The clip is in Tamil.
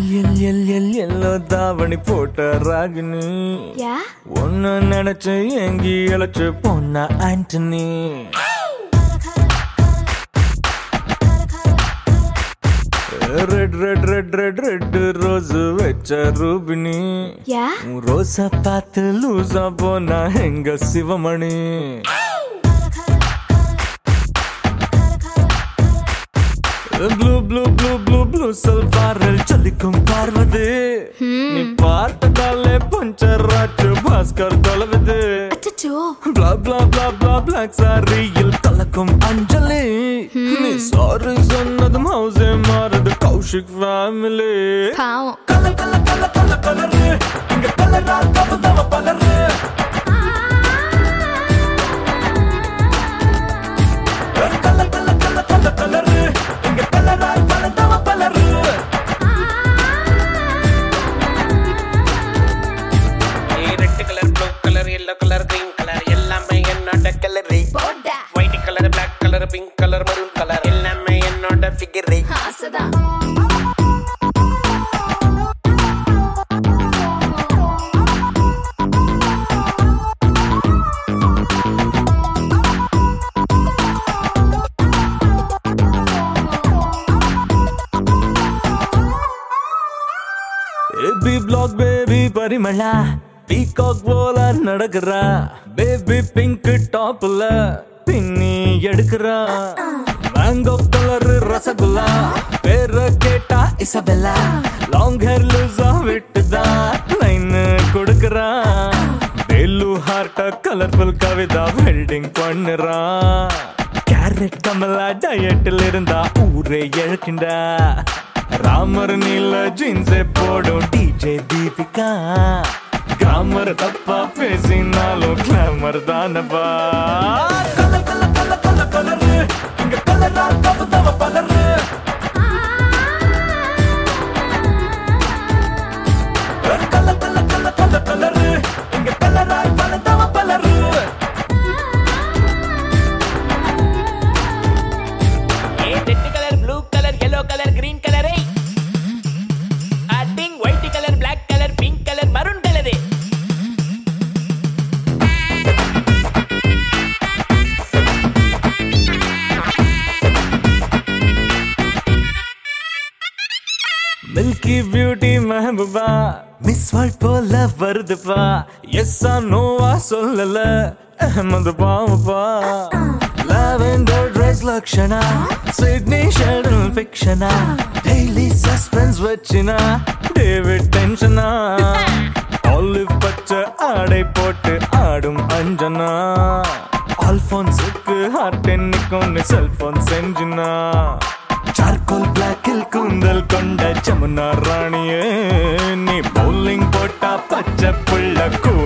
எல்லோ தாவணி போட்ட ராகினி ஒன்னு நினைச்சு எங்கி இழைச்சு பொண்ணா Antony red red red red red rose வச்ச ரூபினி ரோசா பார்த்து லூசா போனா எங்க Sivamani blue blue blue blue blue சல்வாரில் சொல்லிக்கும் பார்வது நீ பார்த்ததாலே பஞ்சர் ஆச்சு பாஸ்கர் தொலைவது பிளா பிளா பிளா பிளா பிளாக் சாரியில் கலக்கும் அஞ்சலி நீ சாரி சொன்னதும் ஹவுஸே மாறுது Kaushik family colour colour colour colour colour இங்க கலரா தவ பலரு colour colour colour colour colour இங்க கலரா தவ பலரு red colour blue colour yellow colour green colour எல்லாமே என்னோட colour white colour black colour pink colour maroon colour எல்லாமே என்னோட figure baby black baby Parimala peacock போல நடக்கிறா பேபி பிங்க் டாப்ல பின்னி எடுக்கிறா மேங்கோ கலர் ரசகுல்லா பேர கேட்டா இசபெல்லா லாங் ஹேர் லூசா விட்டுதா லைன் கொடுக்கிறா வேலு ஹார்ட்ட கலர்ஃபுல் கவிதா வெல்டிங் பண்ணுறா கேரட் கமலா டயட்டில் இருந்தா ஊரே எழுக்கின்றா ராமர் நீல ஜீன்ஸே போடும் டிஜே தீபிகா கிராமர் தப்பா பேசினாலும் கிளாமர் தானப்பா colour colour colour colour colour இங்க கலரா தவ பலரு colour colour colour colour colour இங்க கலரா தவ பலரு red colour blue colour yellow colour green colour white colour black colour pink colour maroon colour milky beauty Mehbooba miss world போல வருதுப்பா எஸ்ஸா நோவா சொல்லல அஹமது பாவப்பா lavender dress Lakshana Sidney Sheldon ஃபிக்ஷனா டெய்லி சஸ்பென்ஸ் வச்சினா டேவிட் டென்ஷனா ஆலிவ் பச்சை ஆடை போட்டு ஆடும் அஞ்சனா ஆல்போன்ஸுக்கு ஹார்ட் என்னைக்கு செல்போன் செஞ்சினா சார்கோல் பிளாக்கில் கூந்தல் கொண்ட ஜமுனா ராணியே நீ பவுலிங் போட்டா பச்சை புள்ள